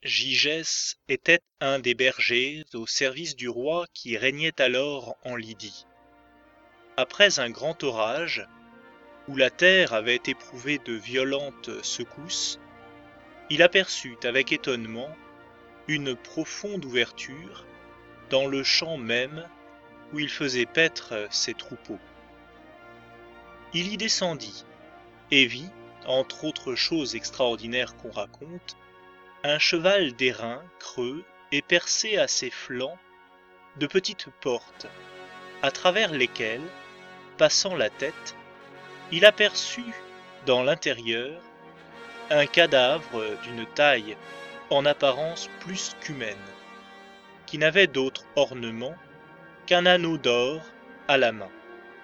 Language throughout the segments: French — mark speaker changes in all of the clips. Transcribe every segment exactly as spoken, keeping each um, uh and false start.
Speaker 1: Gygès était un des bergers au service du roi qui régnait alors en Lydie. Après un grand orage, où la terre avait éprouvé de violentes secousses, il aperçut avec étonnement une profonde ouverture dans le champ même où il faisait paître ses troupeaux. Il y descendit et vit, entre autres choses extraordinaires qu'on raconte, un cheval d'airain creux et percé à ses flancs de petites portes, à travers lesquelles, passant la tête, il aperçut dans l'intérieur un cadavre d'une taille en apparence plus qu'humaine, qui n'avait d'autre ornement qu'un anneau d'or à la main.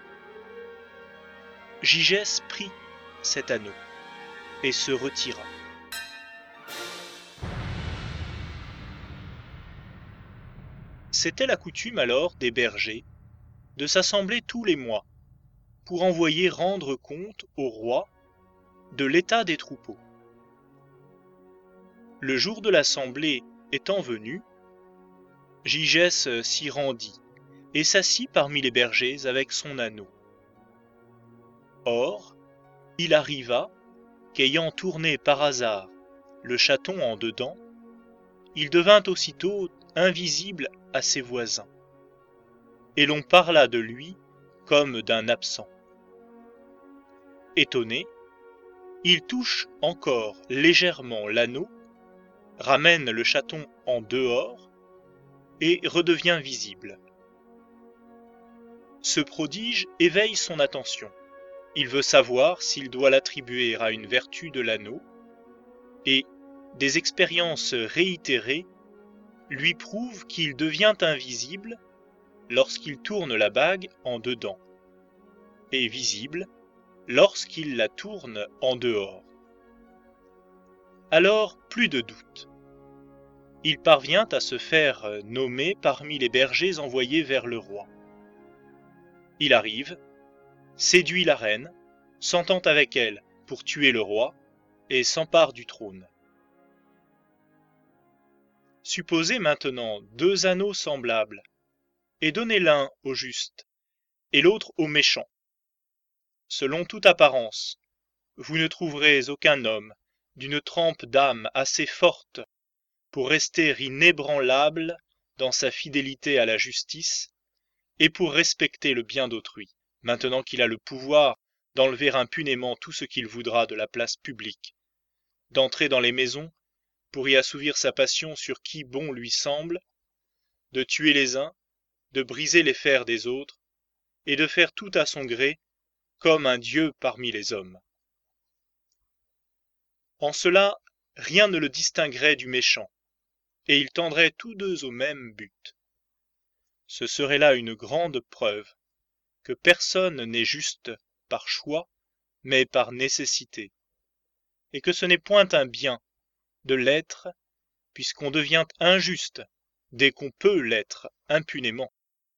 Speaker 1: Gygès prit cet anneau et se retira. C'était la coutume alors des bergers de s'assembler tous les mois pour envoyer rendre compte au roi de l'état des troupeaux. Le jour de l'assemblée étant venu, Gygès s'y rendit et s'assit parmi les bergers avec son anneau. Or, il arriva qu'ayant tourné par hasard le chaton en dedans, il devint aussitôt invisible à ses voisins, et l'on parla de lui comme d'un absent. Étonné, il touche encore légèrement l'anneau, ramène le chaton en dehors et redevient visible. Ce prodige éveille son attention. Il veut savoir s'il doit l'attribuer à une vertu de l'anneau, et des expériences réitérées lui prouvent qu'il devient invisible lorsqu'il tourne la bague en dedans, et visible lorsqu'il la tourne en dehors. Alors, plus de doute. Il parvient à se faire nommer parmi les bergers envoyés vers le roi. Il arrive, séduit la reine, s'entend avec elle pour tuer le roi, et s'empare du trône. Supposez maintenant deux anneaux semblables, et donnez l'un au juste, et l'autre au méchant. Selon toute apparence, vous ne trouverez aucun homme d'une trempe d'âme assez forte pour rester inébranlable dans sa fidélité à la justice et pour respecter le bien d'autrui, maintenant qu'il a le pouvoir d'enlever impunément tout ce qu'il voudra de la place publique, d'entrer dans les maisons pour y assouvir sa passion sur qui bon lui semble, de tuer les uns, de briser les fers des autres, et de faire tout à son gré, comme un dieu parmi les hommes. En cela, rien ne le distinguerait du méchant, et ils tendraient tous deux au même but. Ce serait là une grande preuve que personne n'est juste par choix, mais par nécessité, et que ce n'est point un bien de l'être, puisqu'on devient injuste dès qu'on peut l'être impunément.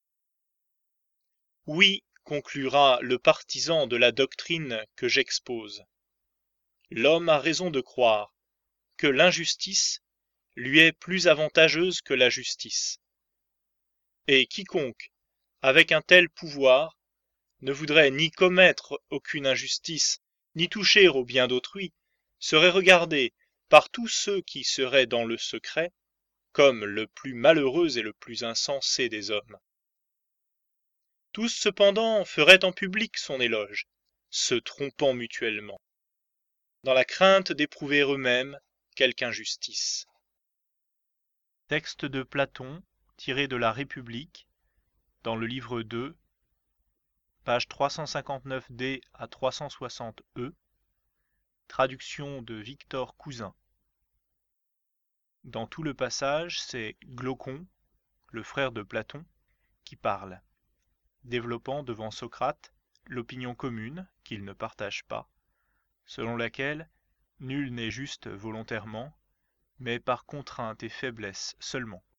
Speaker 1: Oui, conclura le partisan de la doctrine que j'expose, l'homme a raison de croire que l'injustice lui est plus avantageuse que la justice. Et quiconque, avec un tel pouvoir, ne voudrait ni commettre aucune injustice, ni toucher au bien d'autrui, serait regardé par tous ceux qui seraient dans le secret comme le plus malheureux et le plus insensé des hommes. Tous cependant feraient en public son éloge, se trompant mutuellement, dans la crainte d'éprouver eux-mêmes quelque injustice. Texte de Platon, tiré de la République, dans le livre deux, page trois cent cinquante-neuf D à trois cent soixante E, traduction de Victor Cousin. Dans tout le passage, c'est Glaucon, le frère de Platon, qui parle, développant devant Socrate l'opinion commune qu'il ne partage pas, selon laquelle nul n'est juste volontairement, mais par contrainte et faiblesse seulement.